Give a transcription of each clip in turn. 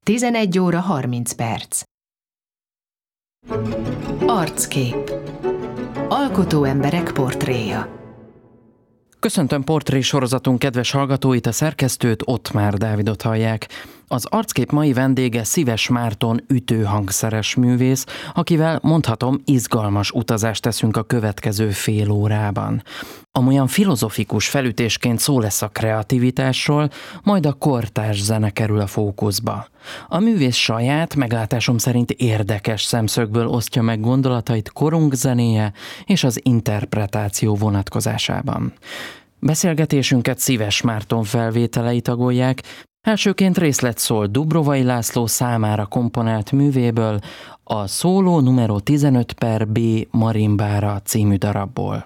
11 óra 30 perc. Arckép. Alkotó emberek portréja. Köszöntöm portré sorozatunk kedves hallgatóit, a szerkesztőt, Ottmár Dávidot hallják. Az Arckép mai vendége Szíves Márton ütőhangszeres művész, akivel mondhatom izgalmas utazást teszünk a következő fél órában. Amolyan filozofikus felütésként szó lesz a kreativitásról, majd a kortárs zene kerül a fókuszba. A művész saját, meglátásom szerint érdekes szemszögből osztja meg gondolatait korunk zenéje és az interpretáció vonatkozásában. Beszélgetésünket Szíves Márton felvételei tagolják. Elsőként részlet szól Dubrovai László számára komponált művéből, a Szóló numero 15/B marimbára című darabból.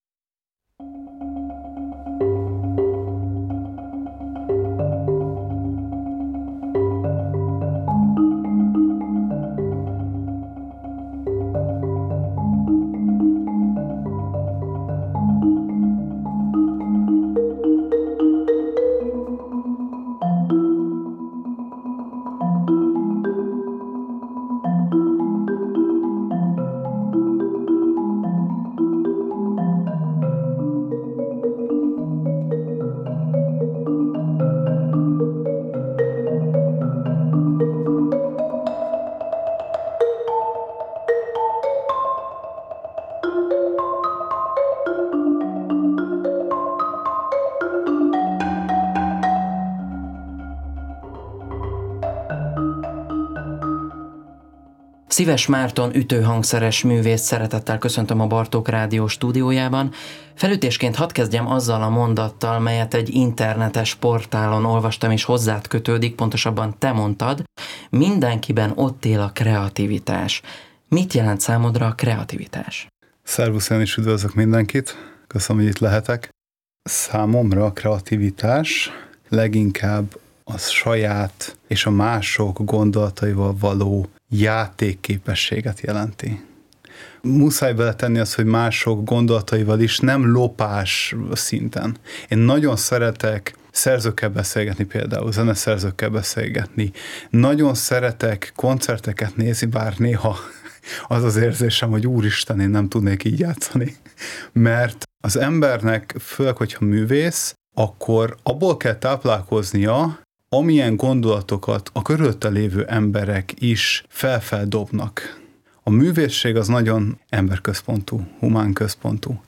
Szíves Márton ütőhangszeres művész, szeretettel köszöntöm a Bartók Rádió stúdiójában. Felütésként hadd kezdjem azzal a mondattal, melyet egy internetes portálon olvastam, és hozzád kötődik, pontosabban te mondtad: mindenkiben ott él a kreativitás. Mit jelent számodra a kreativitás? Szervusz, én is üdvözlök mindenkit. Köszönöm, hogy itt lehetek. Számomra a kreativitás leginkább a saját és a mások gondolataival való játékképességet jelenti. Muszáj beletenni azt, hogy mások gondolataival is, nem lopás szinten. Én nagyon szeretek szerzőkkel beszélgetni, például zeneszerzőkkel beszélgetni. Nagyon szeretek koncerteket nézni, bár néha az az érzésem, hogy úristen, én nem tudnék így játszani. Mert az embernek, főleg, hogyha művész, akkor abból kell táplálkoznia, amilyen gondolatokat a körülötte lévő emberek is felfeldobnak. A művészség az nagyon emberközpontú, humánközpontú.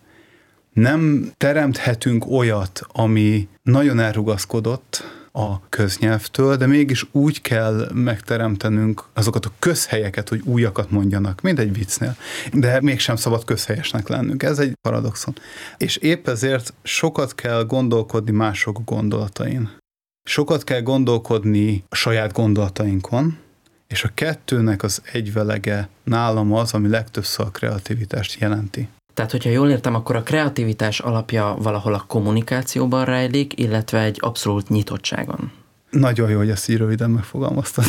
Nem teremthetünk olyat, ami nagyon elrugaszkodott a köznyelvtől, de mégis úgy kell megteremtenünk azokat a közhelyeket, hogy újakat mondjanak, mint egy viccnél. De mégsem szabad közhelyesnek lennünk. Ez egy paradoxon. És épp ezért sokat kell gondolkodni mások gondolatain. Sokat kell gondolkodni a saját gondolatainkon, és a kettőnek az egyvelege nálam az, ami legtöbbször a kreativitást jelenti. Tehát, hogyha jól értem, akkor a kreativitás alapja valahol a kommunikációban rejlik, illetve egy abszolút nyitottságon. Nagyon jó, hogy ezt így röviden megfogalmaztad.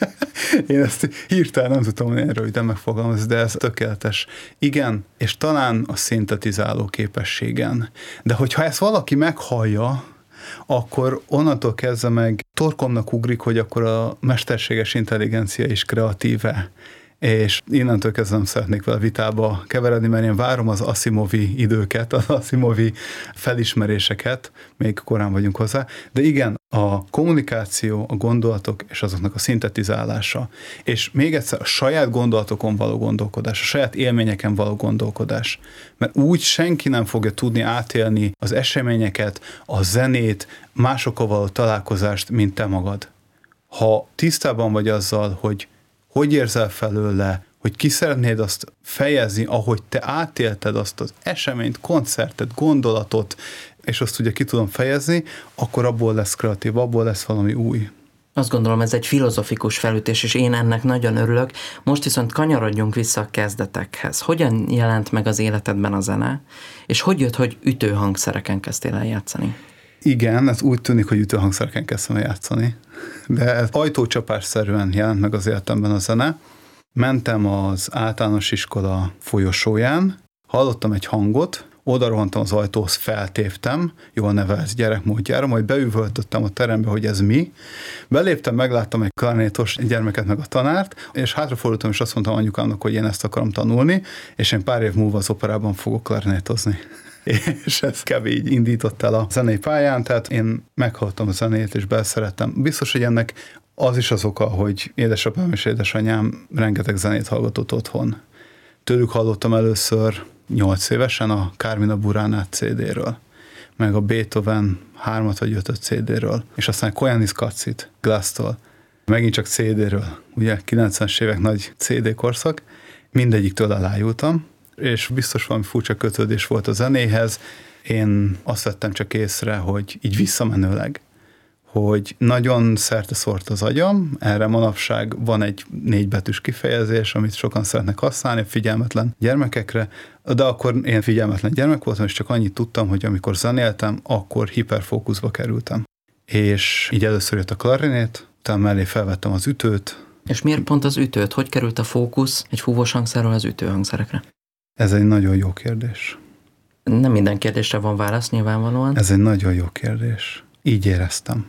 Én ezt hirtelen nem tudtam, hogy én röviden megfogalmazni, de ez tökéletes. Igen, és talán a szintetizáló képességen. De hogyha ezt valaki meghallja, akkor onnantól kezdve meg torkomnak ugrik, hogy akkor a mesterséges intelligencia is kreatíve. És innentől kezdve nem szeretnék vele vitába keveredni, mert én várom az Asimovi időket, az Asimovi felismeréseket, még korán vagyunk hozzá, de igen, a kommunikáció, a gondolatok és azoknak a szintetizálása, és még egyszer a saját gondolatokon való gondolkodás, a saját élményeken való gondolkodás, mert úgy senki nem fogja tudni átélni az eseményeket, a zenét, másokkal való találkozást, mint te magad. Ha tisztában vagy azzal, hogy érzel felőle, hogy ki szeretnéd azt fejezni, ahogy te átélted azt az eseményt, koncertet, gondolatot, és azt ugye ki tudom fejezni, akkor abból lesz kreatív, abból lesz valami új. Azt gondolom, ez egy filozofikus felütés, és én ennek nagyon örülök. Most viszont kanyarodjunk vissza a kezdetekhez. Hogyan jelent meg az életedben a zene, és hogy jött, hogy ütőhangszereken kezdtél el játszani? Igen, ez úgy tűnik, hogy ütőhangszereken kezdtem el játszani, de ez ajtócsapásszerűen jelent meg az életemben a zene. Mentem az általános iskola folyosóján, hallottam egy hangot, oda rohantam az ajtóhoz, feltéptem, jól nevelt gyerek módjára, majd beüvöltöttem a terembe, hogy ez mi. Beléptem, megláttam egy klarinétos gyermeket meg a tanárt, és hátrafordultam, és azt mondtam anyukámnak, hogy én ezt akarom tanulni, és én pár év múlva az operában fogok klarinétozni. És ez kb. Így indított el a zenei pályán, tehát én meghallottam a zenét, és belszerettem. Biztos, hogy ennek az is az oka, hogy édesapám és édesanyám rengeteg zenét hallgatott otthon. Tőlük hallottam először 8 évesen a Carmina Buranát CD-ről, meg a Beethoven 3 vagy 5 CD-ről, és aztán Koyanis Katsit Glass-tól, megint csak CD-ről, ugye 90-es évek nagy CD korszak, mindegyiktől elájultam, és biztos valami furcsa kötődés volt a zenéhez. Én azt vettem csak észre, hogy így visszamenőleg, hogy nagyon szerte-szort az agyam, erre manapság van egy 4 betűs kifejezés, amit sokan szeretnek használni, figyelmetlen gyermekekre, de akkor én figyelmetlen gyermek voltam, és csak annyit tudtam, hogy amikor zenéltem, akkor hiperfókuszba kerültem. És így először jött a klarinét, utána mellé felvettem az ütőt. És miért pont az ütőt? Hogy került a fókusz egy fúvós hangszerről az ütőhangszerekre? Ez egy nagyon jó kérdés. Nem minden kérdésre van válasz, nyilvánvalóan. Ez egy nagyon jó kérdés. Így éreztem.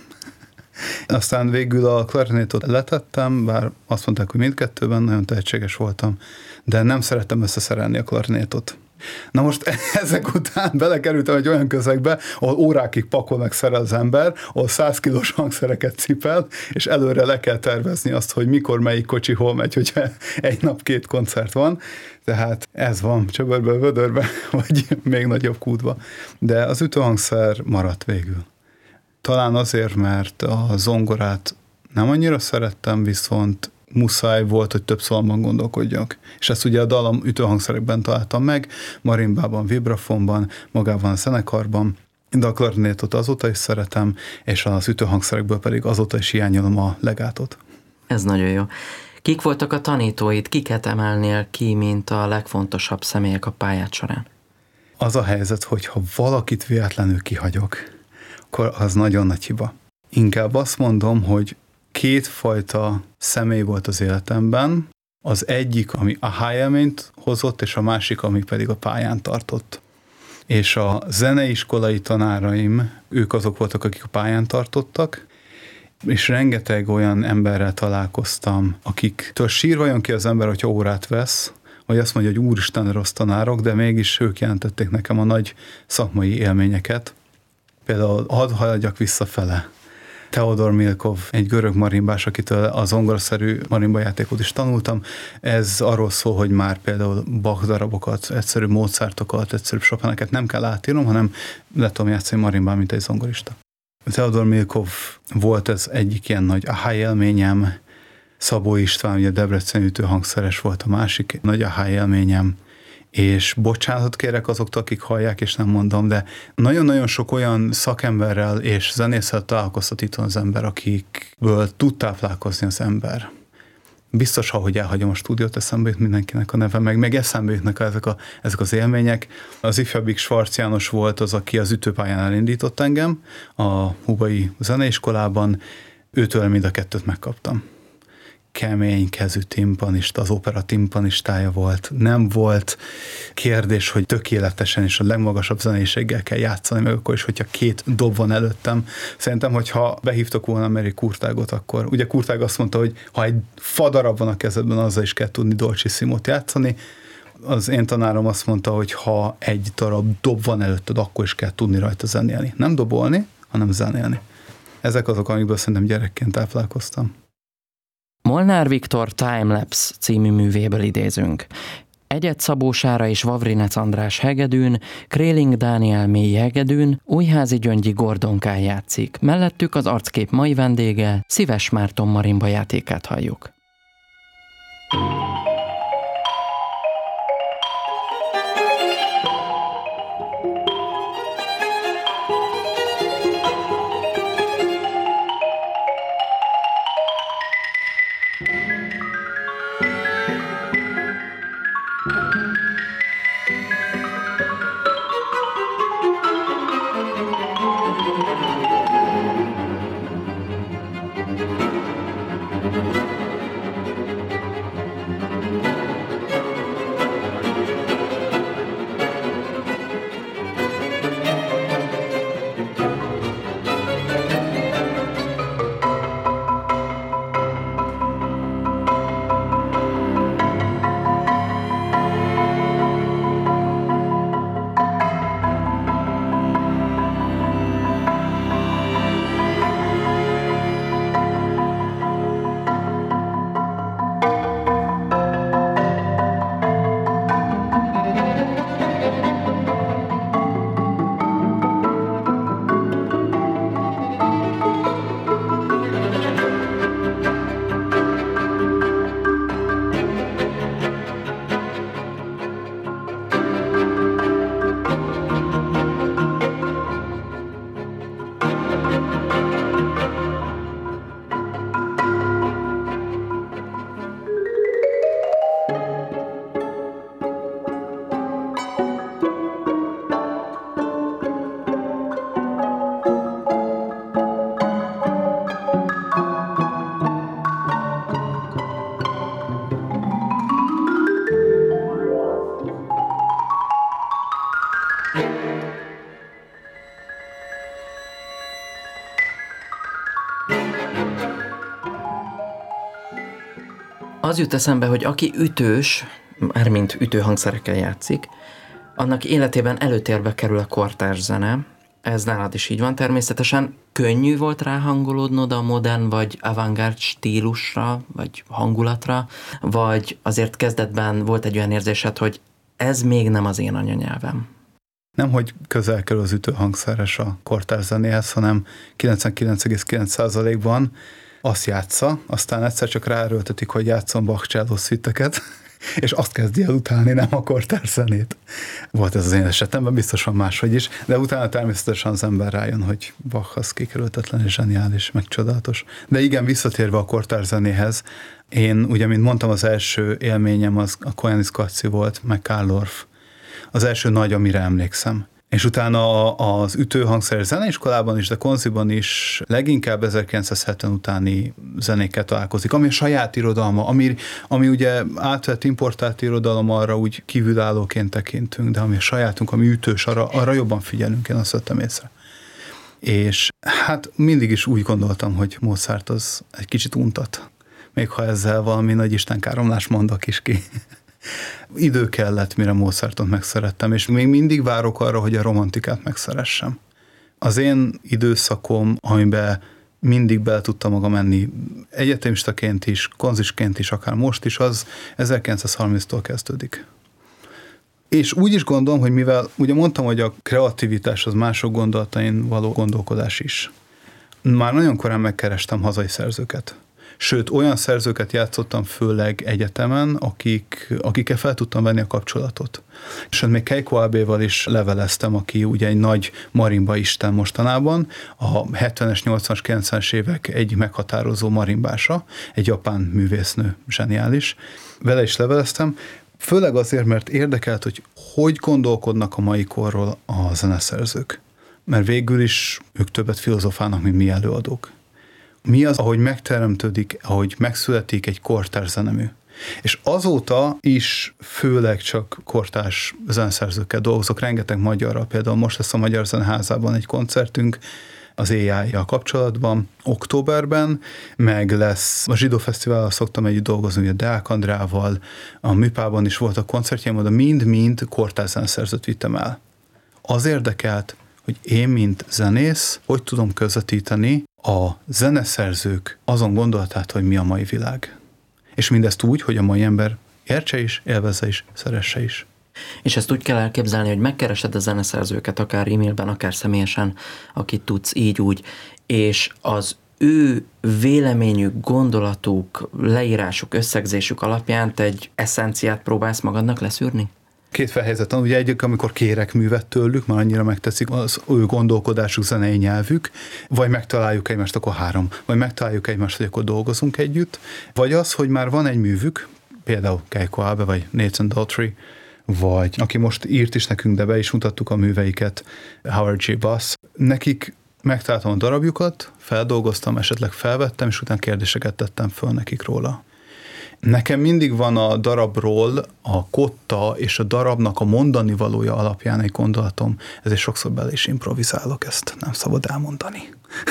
Aztán végül a klarinétot letettem, bár azt mondták, hogy mindkettőben nagyon tehetséges voltam, de nem szerettem összeszerelni a klarinétot. Na most ezek után belekerültem egy olyan közegbe, ahol órákig pakol meg szerel az ember, ahol 100 kilós hangszereket cipel, és előre le kell tervezni azt, hogy mikor melyik kocsi hol megy, hogyha egy nap 2 koncert van. Tehát ez van csöbörbe, vödörbe, vagy még nagyobb kútba. De az ütőhangszer maradt végül. Talán azért, mert a zongorát nem annyira szerettem, viszont muszáj volt, hogy több szólamban gondolkodjak. És ezt ugye a dallam ütőhangszerekben találtam meg, marimbában, vibrafonban, magában a zenekarban, de a klarinétot azóta is szeretem, és az ütőhangszerekből pedig azóta is hiányolom a legátot. Ez nagyon jó. Kik voltak a tanítóid, kiket emelnél ki, mint a legfontosabb személyek a pályád során? Az a helyzet, hogy ha valakit véletlenül kihagyok, akkor az nagyon nagy hiba. Inkább azt mondom, hogy 2 fajta személy volt az életemben, az egyik, ami aha élményt hozott, és a másik, ami pedig a pályán tartott. És a zeneiskolai tanáraim, ők azok voltak, akik a pályán tartottak, és rengeteg olyan emberrel találkoztam, akiktől sírva jön ki az ember, hogyha órát vesz, vagy azt mondja, hogy úristen, rossz tanárok, de mégis ők jelentették nekem a nagy szakmai élményeket. Például hadd haladjak visszafele. Teodor Milkov, egy görög marimbás, akitől a zongoraszerű marimbajátékot is tanultam. Ez arról szól, hogy már például Bach darabokat, egyszerű Mozartokat, egyszerű Chopineket nem kell átírnom, hanem le tudom játszani marimbán, mint egy zongorista. Teodor Milkov volt ez egyik ilyen nagy aha élményem. Szabó István, ugye Debreceni ütőhangszeres volt a másik nagy aha élményem. És bocsánatot kérek azoktól, akik hallják, és nem mondom, de nagyon-nagyon sok olyan szakemberrel és zenésszel találkoztat itt az ember, akikből tud táplálkozni az ember. Biztos, ahogy elhagyom a stúdiót, eszembe jut mindenkinek a neve, meg eszembe jutnak ezek az élmények. Az ifjabbik Schwarz János volt az, aki az ütőpályán elindított engem, a Hubai Zeneiskolában, őtől mind a 2 megkaptam. Kemény kezű timpanista, az opera timpanistája volt. Nem volt kérdés, hogy tökéletesen és a legmagasabb zeneiséggel kell játszani, meg akkor is, hogyha 2 dob van előttem. Szerintem, hogyha behívtak volna Mary Kurtágot, akkor ugye Kurtág azt mondta, hogy ha egy fadarab van a kezedben, azzal is kell tudni dolcissimo-t játszani. Az én tanárom azt mondta, hogy ha egy darab dob van előtted, akkor is kell tudni rajta zenélni. Nem dobolni, hanem zenélni. Ezek azok, amikből szerintem gyerekként táplálkoztam. Molnár Viktor Timelapse című művéből idézünk. Egyed Szabó Sára és Vavrinec András hegedűn, Kréling Dániel mély hegedűn, Újházi Gyöngyi Gordonkán játszik. Mellettük az Arckép mai vendége, Szíves Márton marimba játékát halljuk. Az jut eszembe, hogy aki ütős, mármint ütőhangszerekkel játszik, annak életében előtérbe kerül a kortárs zene. Ez nálad is így van természetesen. Könnyű volt ráhangolódnod a modern vagy avantgárd stílusra, vagy hangulatra, vagy azért kezdetben volt egy olyan érzésed, hogy ez még nem az én anyanyelvem? Nem, hogy közel kerül az ütőhangszeres a kortárs zenéhez, hanem 99,9%-ban azt játsza, aztán egyszer csak ráerőltetik, hogy játszom Bach cselló szütteket, és azt kezdi el utálni, nem a kortárs zenét. Volt ez az én esetemben, biztosan máshogy is, de utána természetesen az ember rájön, hogy Bach az kikerülhetetlen és zseniális, meg csodálatos. De igen, visszatérve a kortárs zenéhez, én ugye, mint mondtam, az első élményem az a Koyanis Katsi volt, meg Carl Orff. Az első nagy, amire emlékszem. És utána az ütőhangszeres zeneiskolában is, de konziban is leginkább 1970 utáni zenékkel találkozik, ami a saját irodalma, ami ugye átvett importált irodalom, arra úgy kívülállóként tekintünk, de ami a sajátunk, ami ütős, arra jobban figyelünk, én azt vettem észre. És hát mindig is úgy gondoltam, hogy Mozart az egy kicsit untat, még ha ezzel valami nagy istenkáromlást mondok is ki. Idő kellett, mire Mozartot megszerettem, és még mindig várok arra, hogy a romantikát megszeressem. Az én időszakom, amiben mindig bele tudtam magam menni, egyetemistaként is, konzisként is, akár most is, az 1930-tól kezdődik. És úgy is gondolom, hogy mivel ugye mondtam, hogy a kreativitás az mások gondolatain való gondolkodás is. Már nagyon korán megkerestem hazai szerzőket. Sőt, olyan szerzőket játszottam főleg egyetemen, akikkel fel tudtam venni a kapcsolatot. És még Keiko Abe-val is leveleztem, aki ugye egy nagy marimba isten mostanában, a 70-es, 80-as, 90-es évek egyik meghatározó marimbása, egy japán művésznő, zseniális. Vele is leveleztem, főleg azért, mert érdekelt, hogy gondolkodnak a mai korról a zeneszerzők. Mert végül is ők többet filozofálnak, mint mi előadók. Mi az, ahogy megteremtődik, ahogy megszületik egy kortárs zenemű. És azóta is főleg csak kortárs zeneszerzőkkel dolgozok, rengeteg magyarral, például most lesz a Magyar Zeneházában egy koncertünk az AI-jal kapcsolatban, októberben, meg lesz a Zsidó Fesztivállal szoktam együtt dolgozni, a Deák Andrával, a Műpában is voltak koncertjeim, oda mind-mind kortárs zeneszerzőt vittem el. Az érdekelt, hogy én, mint zenész, hogy tudom közvetíteni a zeneszerzők azon gondolatát, hogy mi a mai világ. És mindezt úgy, hogy a mai ember értse is, élvezze is, szeresse is. És ezt úgy kell elképzelni, hogy megkeresed a zeneszerzőket, akár e-mailben, akár személyesen, akit tudsz így úgy, és az ő véleményük, gondolatuk, leírásuk, összegzésük alapján te egy eszenciát próbálsz magadnak leszűrni? Két felhelyzet van, ugye egyik, amikor kérek művet tőlük, már annyira megtetszik az ő gondolkodásuk, zenei nyelvük, vagy megtaláljuk egymást, akkor 3, vagy megtaláljuk egymást, hogy akkor dolgozunk együtt, vagy az, hogy már van egy művük, például Keiko Abe, vagy Nathan Daughtry, vagy aki most írt is nekünk, de be is mutattuk a műveiket, Howard J. Bass, nekik megtaláltam a darabjukat, feldolgoztam, esetleg felvettem, és utána kérdéseket tettem föl nekik róla. Nekem mindig van a darabról a kotta és a darabnak a mondani valója alapján egy gondolatom, ezért sokszor bele is improvizálok, ezt nem szabad elmondani.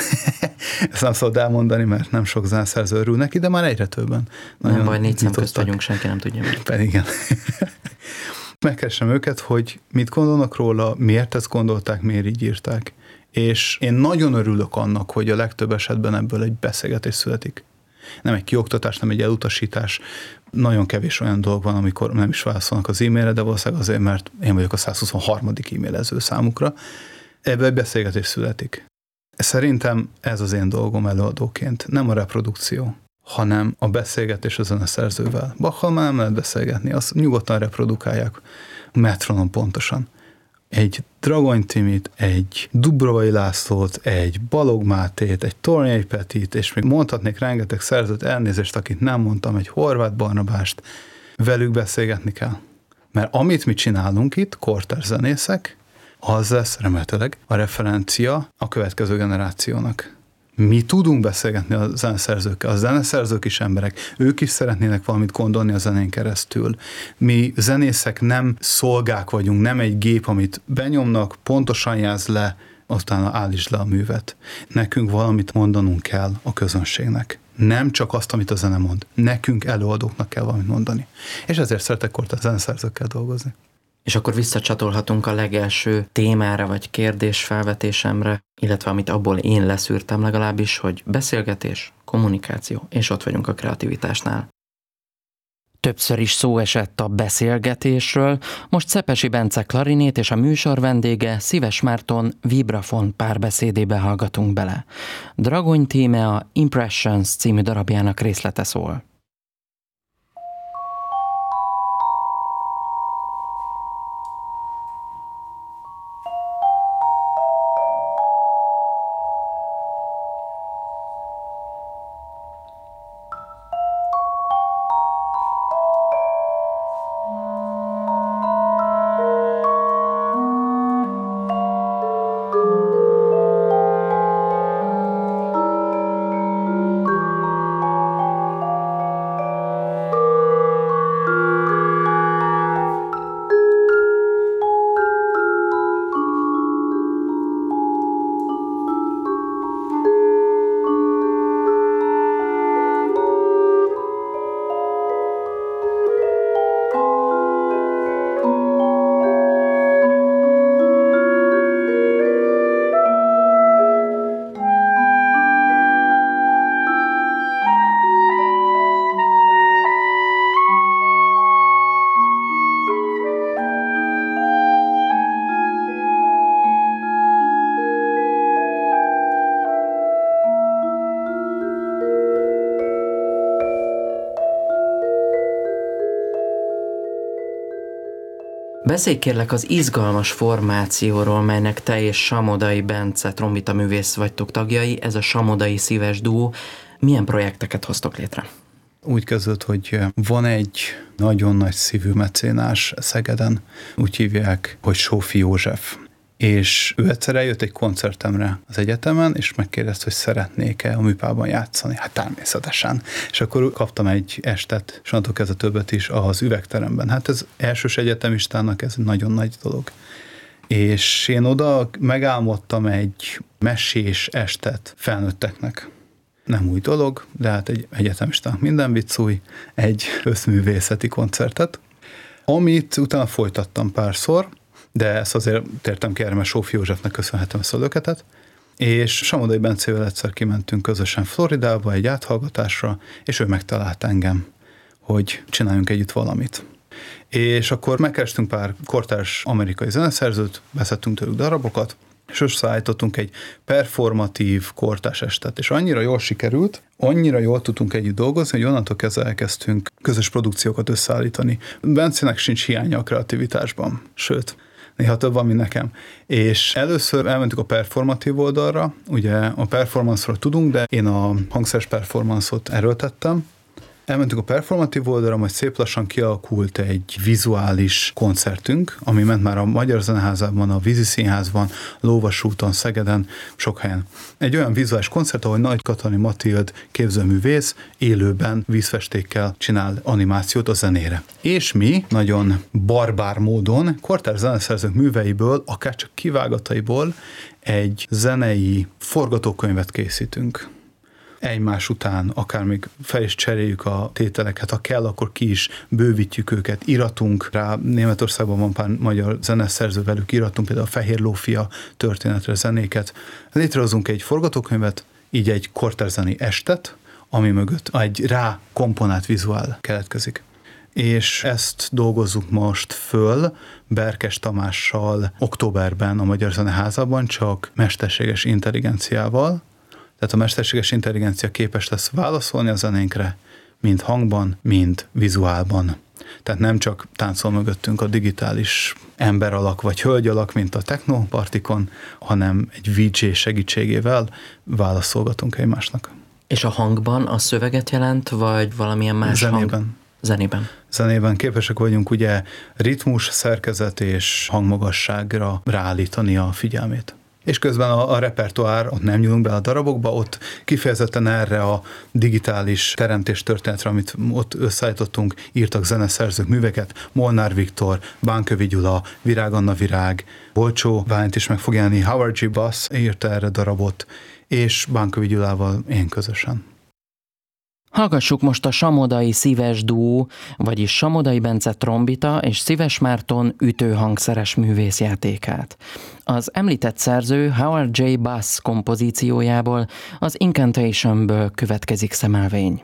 Ezt nem szabad elmondani, mert nem sok zeneszerző örül neki, de már egyre többen. Nem baj, 4 szem közt vagyunk, senki nem tudja meg. Pedig igen. Megkeresem őket, hogy mit gondolnak róla, miért ezt gondolták, miért így írták. És én nagyon örülök annak, hogy a legtöbb esetben ebből egy beszélgetés születik. Nem egy kioktatás, nem egy elutasítás. Nagyon kevés olyan dolog van, amikor nem is válaszolnak az e-mailre, de valószínűleg azért, mert én vagyok a 123. e-mailező számukra. Ebből egy beszélgetés születik. Szerintem ez az én dolgom előadóként. Nem a reprodukció, hanem a beszélgetés a zeneszerzővel. Bachal már nem lehet beszélgetni, azt nyugodtan reprodukálják metronom pontosan. Egy Dragony Timit, egy Dubrovai Lászlót, egy Balog Mátét, egy Tornyai Petit, és még mondhatnék rengeteg szerzőt, elnézést, akit nem mondtam, egy Horváth Barnabást, velük beszélgetni kell. Mert amit mi csinálunk itt, kortárs zenészek, az lesz remélhetőleg a referencia a következő generációnak. Mi tudunk beszélgetni a zeneszerzőkkel, a zeneszerzők is emberek, ők is szeretnének valamit gondolni a zenén keresztül. Mi zenészek nem szolgák vagyunk, nem egy gép, amit benyomnak, pontosan jelz le, aztán állítsd le a művet. Nekünk valamit mondanunk kell a közönségnek. Nem csak azt, amit a zene mond. Nekünk előadóknak kell valamit mondani. És ezért szeretek kortárs zeneszerzőkkel dolgozni. És akkor visszacsatolhatunk a legelső témára vagy kérdésfelvetésemre, illetve amit abból én leszűrtem legalábbis, hogy beszélgetés, kommunikáció, és ott vagyunk a kreativitásnál. Többször is szó esett a beszélgetésről, most Szepesi Bence klarinét és a műsor vendége Szíves Márton vibrafon párbeszédébe hallgatunk bele. Dragony Tíme a Impressions című darabjának részlete szól. Beszélj kérlek az izgalmas formációról, melynek te és Samodai Bence trombitaművész vagytok tagjai, ez a Samodai Szíves duó. Milyen projekteket hoztok létre? Úgy kezdődött, hogy van egy nagyon nagy szívű mecénás Szegeden, úgy hívják, hogy Sófi József. És ő egyszer eljött egy koncertemre az egyetemen, és megkérdezte, hogy szeretnék-e a műpában játszani. Hát természetesen. És akkor kaptam egy estet, és onnantól kezdve többet is az üvegteremben. Hát ez elsős egyetemistának ez nagyon nagy dolog. És én oda megálmodtam egy mesés estet felnőtteknek. Nem új dolog, de hát egy egyetemistának minden vicc új, egy összművészeti koncertet, amit utána folytattam párszor, de ezt azért tértem ki erre, mert Sófi Józsefnek köszönhetem ezt a löketet, és Samodai Bencével egyszer kimentünk közösen Floridába egy áthallgatásra, és ő megtalált engem, hogy csináljunk együtt valamit. És akkor megkerestünk pár kortárs amerikai zeneszerzőt, beszéltünk tőlük darabokat, és összeállítottunk egy performatív kortárs estet, és annyira jól sikerült, annyira jól tudtunk együtt dolgozni, hogy onnantól kezdve elkezdtünk közös produkciókat összeállítani. Bencének sincs hiánya a kreativitásban, sőt, néha több van, mint nekem. És először elmentük a performatív oldalra, ugye a performance-ról tudunk, de én a hangszeres performance-ot erőltettem. Elmentünk a performatív oldalra, majd szép lassan kialakult egy vizuális koncertünk, ami ment már a Magyar Zeneházában, a Vízi Színházban, Lóvasúton, Szegeden, sok helyen. Egy olyan vizuális koncert, ahol Nagy Katalin Matild képzőművész élőben vízfestékkel csinál animációt a zenére. És mi nagyon barbár módon kortárs zeneszerzők műveiből, akár csak kivágataiból egy zenei forgatókönyvet készítünk. Egymás után, akár még fel is cseréljük a tételeket, ha kell, akkor ki is bővítjük őket, íratunk rá. Németországban van pár magyar zeneszerző, velük íratunk például a Fehér Lófia történetre zenéket. Létrehozunk egy forgatókönyvet, így egy kortárzeni estet, ami mögött egy rá komponált vizuál keletkezik. És ezt dolgozzuk most föl Berkes Tamással októberben a Magyar Zeneházában, csak mesterséges intelligenciával. Tehát a mesterséges intelligencia képes lesz válaszolni a zenénkre, mind hangban, mind vizuálban. Tehát nem csak táncol mögöttünk a digitális emberalak vagy hölgyalak, mint a technopartikon, hanem egy VJ segítségével válaszolgatunk egymásnak. És a hangban a szöveget jelent, vagy valamilyen más Zenében. Zenében képesek vagyunk ugye ritmus, szerkezet és hangmagasságra ráállítani a figyelmét. És közben a repertoár, ott nem nyúlunk be a darabokba, ott kifejezetten erre a digitális teremtés történetre, amit ott összeállítottunk, írtak zeneszerzők műveket, Molnár Viktor, Bánkövi Gyula, Virág Anna Virág, Bolcsó Ványt is meg fog jelenni, Howard G. Bass írta erre darabot, és Bánkövi Gyulával én közösen. Hallgassuk most a Samodai Szíves Duó, vagyis Samodai Bence trombita és Szíves Márton ütőhangszeres művészjátékát. Az említett szerző Howard J. Bass kompozíciójából, az Incantationből következik szemelvény.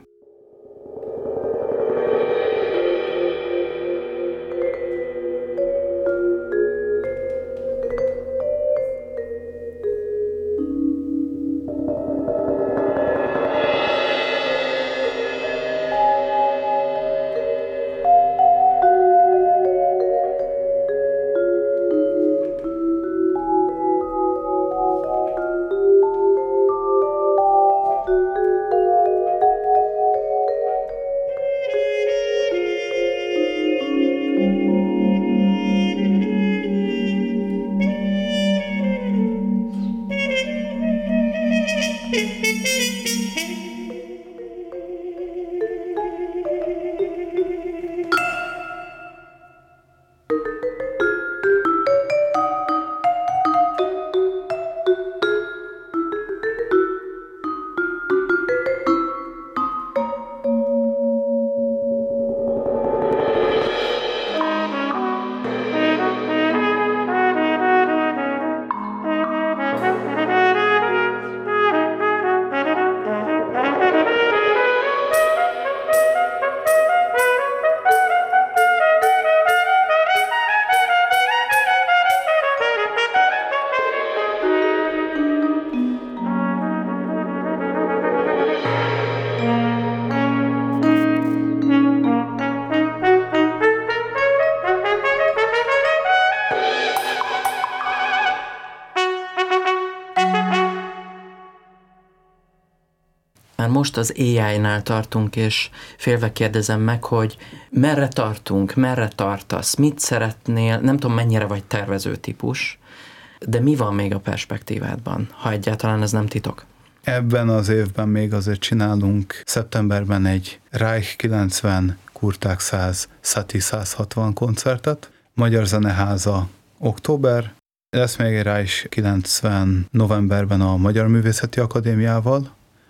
Már most az AI-nál tartunk, és félve kérdezem meg, hogy merre tartunk, merre tartasz, mit szeretnél, nem tudom mennyire vagy tervező típus, de mi van még a perspektívádban, ha egyáltalán ez nem titok? Ebben az évben még azért csinálunk szeptemberben egy Reich 90, Kurták 100, Satie 160 koncertet, Magyar Zeneháza október, lesz még egy Reich 90 novemberben a Magyar Művészeti Akadémiával,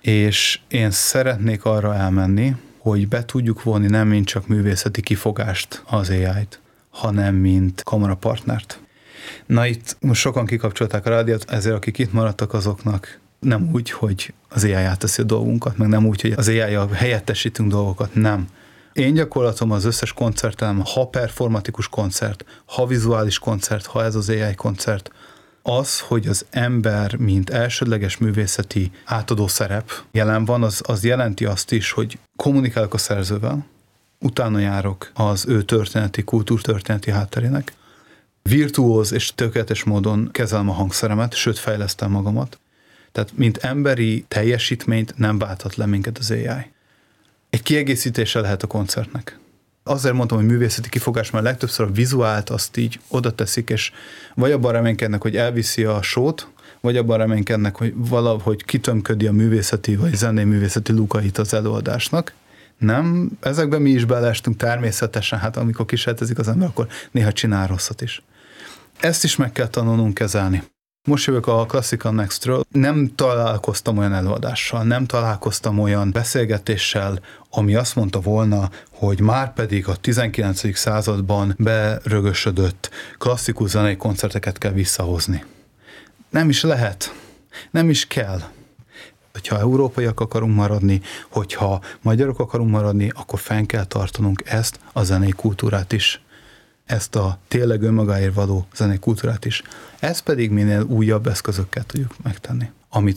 és én szeretnék arra elmenni, hogy be tudjuk vonni nem mint csak művészeti kifogást az AI-t, hanem mint kamarapartnert. Na itt most sokan kikapcsolták a rádiót, ezért akik itt maradtak azoknak nem úgy, hogy az AI átteszi a dolgunkat, meg nem úgy, hogy az AI-jal helyettesítünk dolgokat, nem. Én gyakorlatom az összes koncertem, ha performatikus koncert, ha vizuális koncert, ha ez az AI koncert, az, hogy az ember, mint elsődleges művészeti átadó szerep jelen van, az jelenti azt is, hogy kommunikálok a szerzővel, utána járok az ő történeti, kultúrtörténeti hátterének, virtuóz és tökéletes módon kezelem a hangszeremet, sőt fejlesztem magamat. Tehát mint emberi teljesítményt nem válthat le minket az AI. Egy kiegészítése lehet a koncertnek. Azért mondtam, hogy művészeti kifogás, mert legtöbbször a vizuált azt így oda teszik, és vagy abban reménykednek, hogy elviszi a sót, vagy abban reménykednek, hogy valahogy kitömködi a művészeti vagy zenei művészeti lukait az előadásnak. Nem, ezekben mi is beleestünk természetesen, hát amikor kísérletezik az ember, akkor néha csinál rosszat is. Ezt is meg kell tanulnunk kezelni. Most jövök a Classical Next-ről, nem találkoztam olyan előadással, nem találkoztam olyan beszélgetéssel, ami azt mondta volna, hogy már pedig a 19. században berögösödött klasszikus zenei koncerteket kell visszahozni. Nem is lehet, nem is kell. Hogyha európaiak akarunk maradni, hogyha magyarok akarunk maradni, akkor fenn kell tartanunk ezt a zenei kultúrát is. Ezt a tényleg önmagáért való zenei kultúrát is. Ez pedig minél újabb eszközökkel tudjuk megtenni. Amit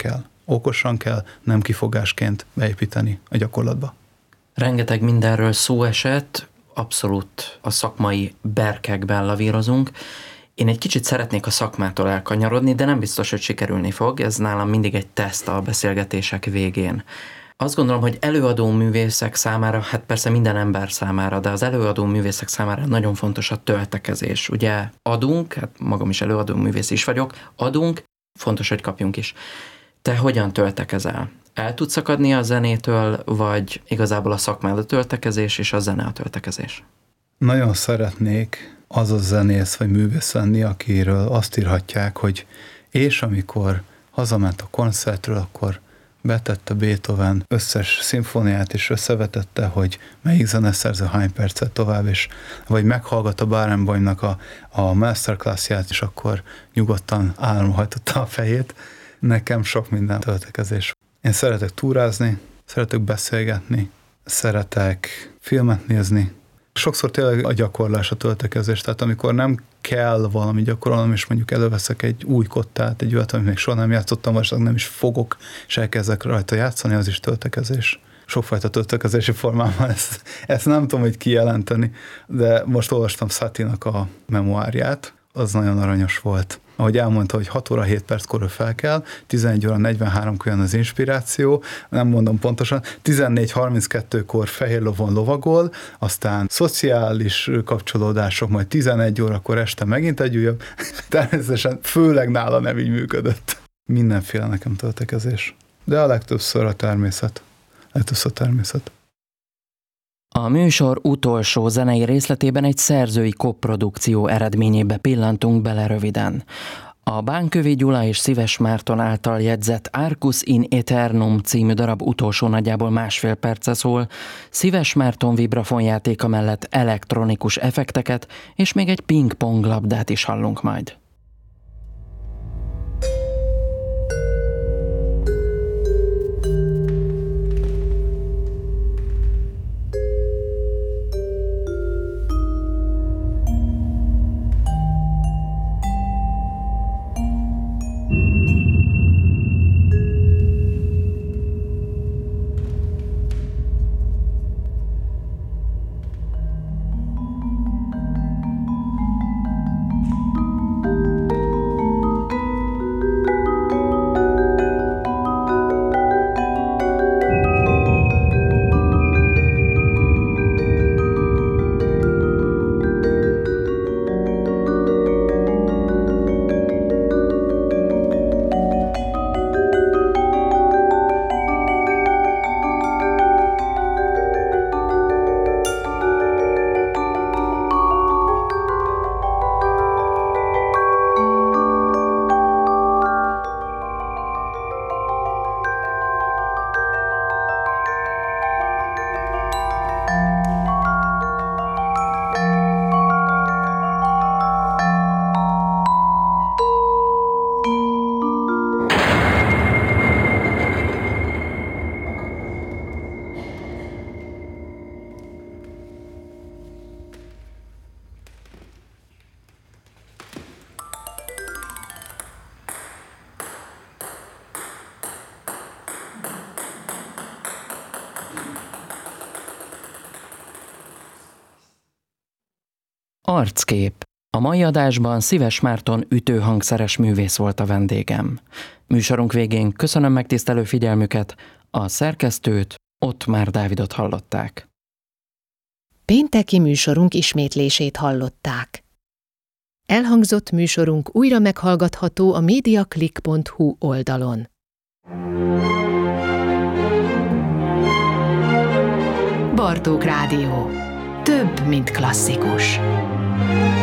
okosan kell, nem kifogásként beépíteni a gyakorlatba. Rengeteg mindenről szó esett, abszolút a szakmai berkekben lavírozunk. Én egy kicsit szeretnék a szakmától elkanyarodni, de nem biztos, hogy sikerülni fog. Ez nálam mindig egy teszt a beszélgetések végén. Azt gondolom, hogy előadó művészek számára, hát persze minden ember számára, de az előadó művészek számára nagyon fontos a töltekezés. Ugye adunk, hát magam is előadó művész is vagyok, adunk, fontos, hogy kapjunk is. Te hogyan töltekezel? El tudsz szakadni a zenétől, vagy igazából a szakmád a töltekezés és a zene a töltekezés? Nagyon szeretnék az a zenész vagy művész lenni, akiről azt írhatják, hogy és amikor hazament a koncertről, akkor betette Beethoven összes szimfóniát, és összevetette, hogy melyik zeneszerző hány percet tovább, és vagy meghallgatta Barenboimnak a masterclassját, és akkor nyugodtan álmhajtotta a fejét. Nekem sok minden töltekezés. Én szeretek túrázni, szeretek beszélgetni, szeretek filmet nézni. Sokszor tényleg a gyakorlás a töltekezés, tehát amikor nem kell valami gyakorolnom, és mondjuk előveszek egy új kottát, egy olyat, amit még soha nem játszottam, vagy nem is fogok, és elkezdek rajta játszani, az is töltekezés. Sokfajta töltekezési formán van, ezt nem tudom, hogy kijelenteni, de most olvastam Satienak a memoárját, az nagyon aranyos volt. Ahogy elmondta, hogy 6 óra 7 perckor ő fel kell, 11 óra 43-kor jön az inspiráció, nem mondom pontosan, 14:32-kor fehér lovon lovagol, aztán szociális kapcsolódások, majd 11 órakor este megint egy újabb, természetesen főleg nála nem így működött. Mindenféle nekem töltekezés, de a legtöbbször a természet. A műsor utolsó zenei részletében egy szerzői koprodukció eredményébe pillantunk bele röviden. A Bánkövi Gyula és Szíves Márton által jegyzett Arcus in Aeternum című darab utolsó nagyjából 1,5 perce szól, Szíves Márton vibrafonjátéka mellett elektronikus effekteket és még egy ping-pong labdát is hallunk majd. Arckép. A mai adásban Szíves Márton ütőhangszeres művész volt a vendégem. Műsorunk végén köszönöm megtisztelő figyelmüket, a szerkesztőt, Ottmár Dávidot hallották. Pénteki műsorunk ismétlését hallották. Elhangzott műsorunk újra meghallgatható a mediaclick.hu oldalon. Bartók Rádió. Több, mint klasszikus.